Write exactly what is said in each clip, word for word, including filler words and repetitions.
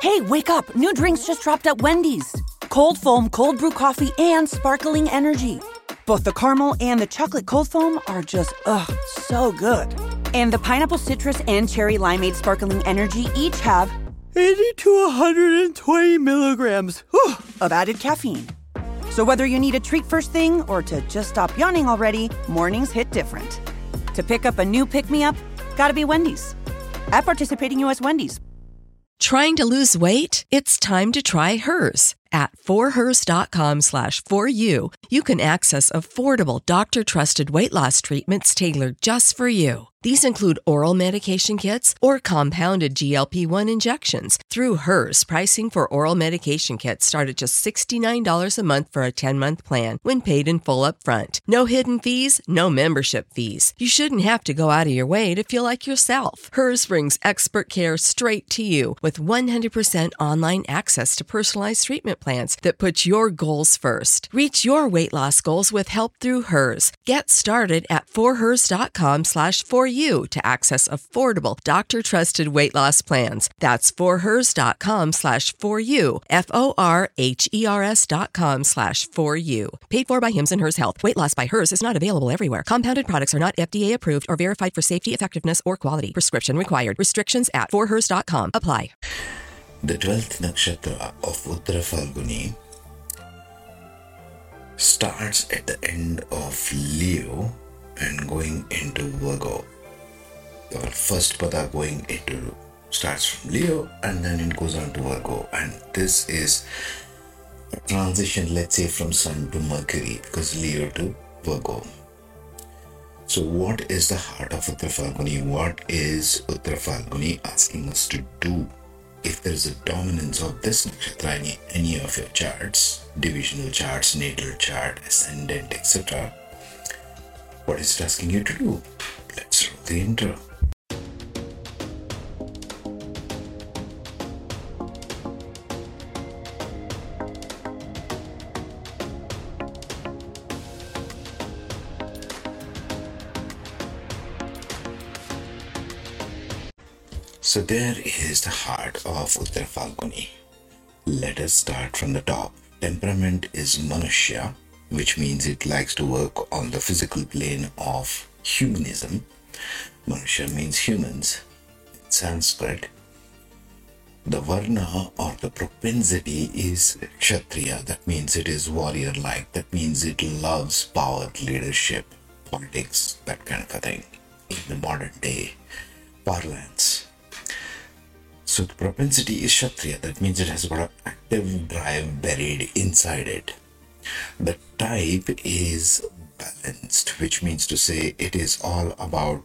Hey, wake up. New drinks just dropped at Wendy's. Cold foam, cold brew coffee, and sparkling energy. Both the caramel and the chocolate cold foam are just, ugh, so good. And the pineapple citrus and cherry limeade sparkling energy each have eighty to one hundred twenty milligrams whew, of added caffeine. So whether you need a treat first thing or to just stop yawning already, mornings hit different. To pick up a new pick-me-up, gotta be Wendy's. At participating U S Wendy's. Trying to lose weight? It's time to try Hers. At forhers.com slash for you, you can access affordable doctor-trusted weight loss treatments tailored just for you. These include oral medication kits or compounded G L P one injections. Through Hers, pricing for oral medication kits start at just sixty-nine dollars a month for a ten-month plan when paid in full upfront. No hidden fees, no membership fees. You shouldn't have to go out of your way to feel like yourself. Hers brings expert care straight to you with one hundred percent online access to personalized treatment plans that put your goals first. Reach your weight loss goals with help through Hers. Get started at forhers.com slash for you to access affordable doctor-trusted weight loss plans. That's forhers.com slash for you. F-O-R-H-E-R-S dot com slash for you. Paid for by Hims and Hers Health. Weight loss by Hers is not available everywhere. Compounded products are not F D A approved or verified for safety, effectiveness, or quality. Prescription required. Restrictions at forhers dot com apply. The twelfth nakshatra of Uttara Falguni starts at the end of Leo and going into Virgo. The first pada going into starts from Leo and then it goes on to Virgo, and this is a transition, let's say, from Sun to Mercury, because Leo to Virgo. So what is the heart of Uttara Falguni? What is Uttara Falguni asking us to do? If there is a dominance of this nakshatra in any of your charts, divisional charts, natal chart, ascendant, et cetera, what is it asking you to do? Let's roll the intro. So there is the heart of Uttara Falguni. Let us start from the top. Temperament is Manushya, which means it likes to work on the physical plane of humanism. Manushya means humans in Sanskrit. The Varna or the propensity is Kshatriya. That means it is warrior-like. That means it loves power, leadership, politics, that kind of a thing in the modern day parlance. So the propensity is Kshatriya. That means it has got an active drive buried inside it. The type is balanced, which means to say it is all about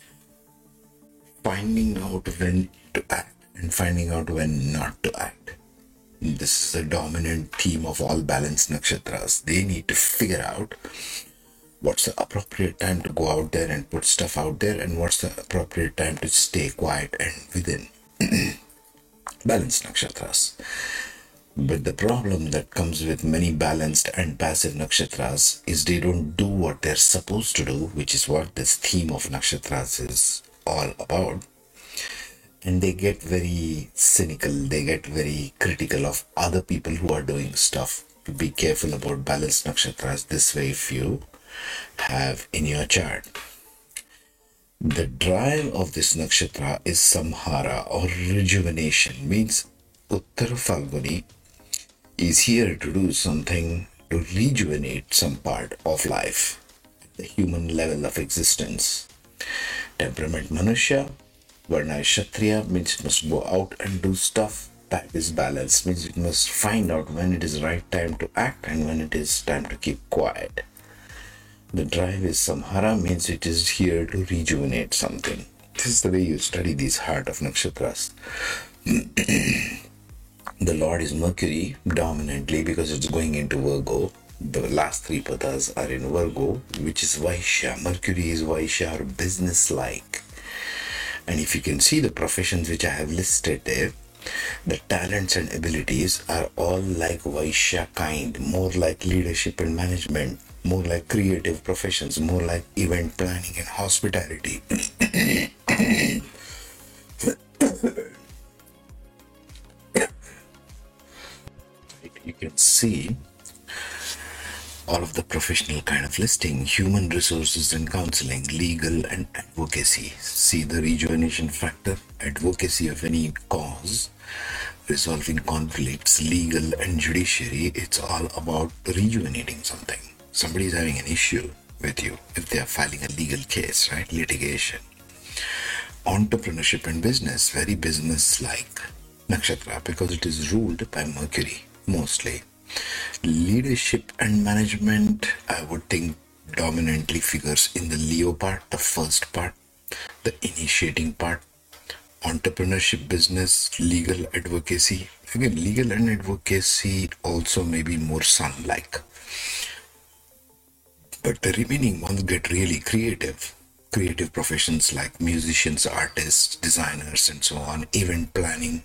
finding out when to act and finding out when not to act. This is the dominant theme of all balanced nakshatras. They need to figure out what's the appropriate time to go out there and put stuff out there, and what's the appropriate time to stay quiet and within. Balanced nakshatras. But the problem that comes with many balanced and passive nakshatras is they don't do what they're supposed to do, which is what this theme of nakshatras is all about. And they get very cynical, they get very critical of other people who are doing stuff. Be careful about balanced nakshatras this way if you have in your chart. The drive of this nakshatra is samhara or rejuvenation, means Uttara Falguni is here to do something to rejuvenate some part of life, the human level of existence. Temperament Manushya, Varna is Kshatriya, means it must go out and do stuff. Type is balanced, means it must find out when it is right time to act and when it is time to keep quiet. The drive is samhara, means it is here to rejuvenate something. This is the way you study these heart of nakshatras. The Lord is Mercury dominantly because it's going into Virgo. The last three padas are in Virgo, which is Vaishya. Mercury is Vaishya, or business-like. And if you can see the professions which I have listed there, the talents and abilities are all like Vaishya kind, more like leadership and management, more like creative professions, more like event planning and hospitality. you can see all of the professional kind of listing: human resources and counseling, legal and advocacy. See the rejuvenation factor, advocacy of any cause, resolving conflicts, legal and judiciary. It's all about rejuvenating something. Somebody is having an issue with you if they are filing a legal case, right? Litigation. Entrepreneurship and business, very business-like nakshatra because it is ruled by Mercury mostly. Leadership and management, I would think, dominantly figures in the Leo part, the first part, the initiating part. Entrepreneurship, business, legal, advocacy. Again, legal and advocacy also may be more sun-like. But the remaining ones get really creative. Creative professions like musicians, artists, designers, and so on, event planning.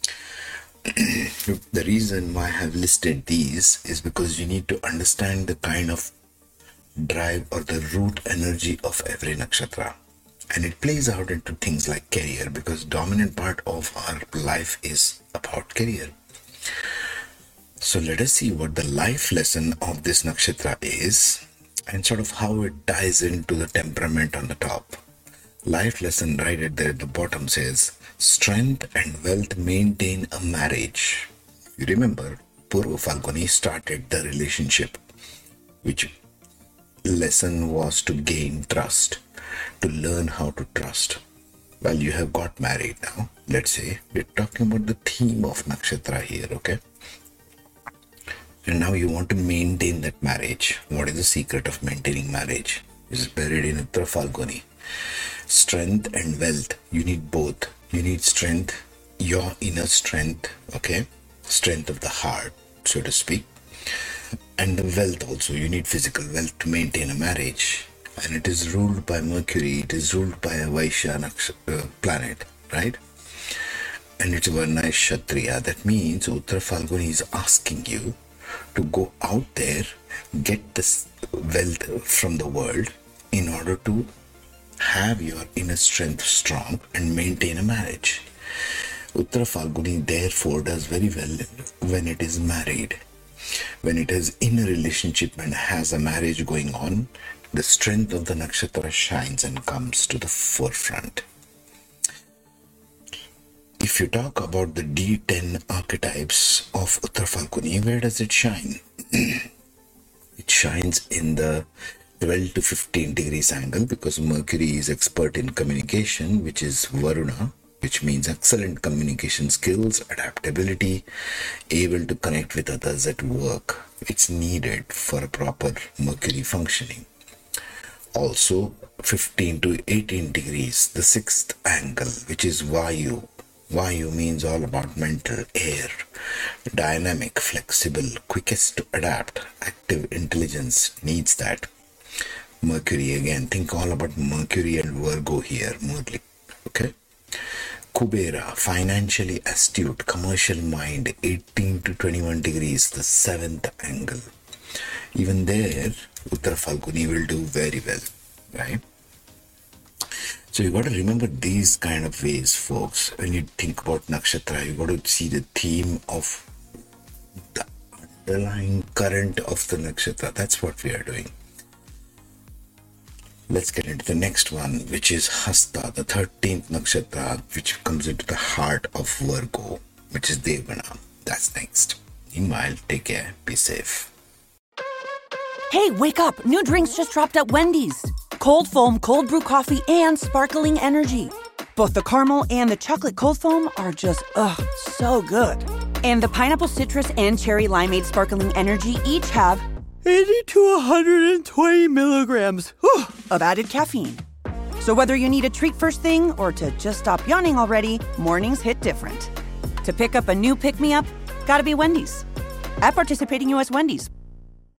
The reason why I have listed these is because you need to understand the kind of drive or the root energy of every nakshatra. And it plays out into things like career, because dominant part of our life is about career. So let us see what the life lesson of this nakshatra is and sort of how it ties into the temperament on the top. Life lesson right at there at the bottom says, strength and wealth maintain a marriage. You remember, Purva Falguni started the relationship, which lesson was to gain trust, to learn how to trust. Well, you have got married now. Let's say we're talking about the theme of nakshatra here, okay? And now you want to maintain that marriage. What is the secret of maintaining marriage? It's buried in Uttara Falguni. Strength and wealth, you need both. You need strength, your inner strength, okay? Strength of the heart, so to speak. And the wealth also, you need physical wealth to maintain a marriage. And it is ruled by Mercury, it is ruled by a Vaishya uh, planet, right? And it's Varna is Kshatriya. That means Uttara Falguni is asking you to go out there, get this wealth from the world in order to have your inner strength strong and maintain a marriage. Uttara Falguni therefore does very well when it is married. When it is in a relationship and has a marriage going on, the strength of the nakshatra shines and comes to the forefront. If you talk about the D ten archetypes of Uttara Falguni, where does it shine? It shines in the twelve to fifteen degrees angle, because Mercury is expert in communication, which is Varuna, which means excellent communication skills, adaptability, able to connect with others at work. It's needed for a proper Mercury functioning. Also, fifteen to eighteen degrees, the sixth angle, which is Vayu. Vayu means all about mental, air, dynamic, flexible, quickest to adapt, active intelligence, needs that. Mercury again, think all about Mercury and Virgo here, Murli, okay? Kubera, financially astute, commercial mind, eighteen to twenty-one degrees, the seventh angle. Even there, Uttara Falguni will do very well, right? So you got to remember these kind of ways, folks. When you think about nakshatra, you got to see the theme of the underlying current of the nakshatra. That's what we are doing. Let's get into the next one, which is Hasta, the thirteenth nakshatra, which comes into the heart of Virgo, which is Devana. That's next. Meanwhile, take care, be safe. Hey, wake up! New drinks just dropped at Wendy's. Cold foam, cold brew coffee, and sparkling energy. Both the caramel and the chocolate cold foam are just, ugh, so good. And the pineapple citrus and cherry limeade sparkling energy each have eighty to one hundred twenty milligrams whew, of added caffeine. So whether you need a treat first thing or to just stop yawning already, mornings hit different. To pick up a new pick-me-up, gotta be Wendy's. At participating U S Wendy's.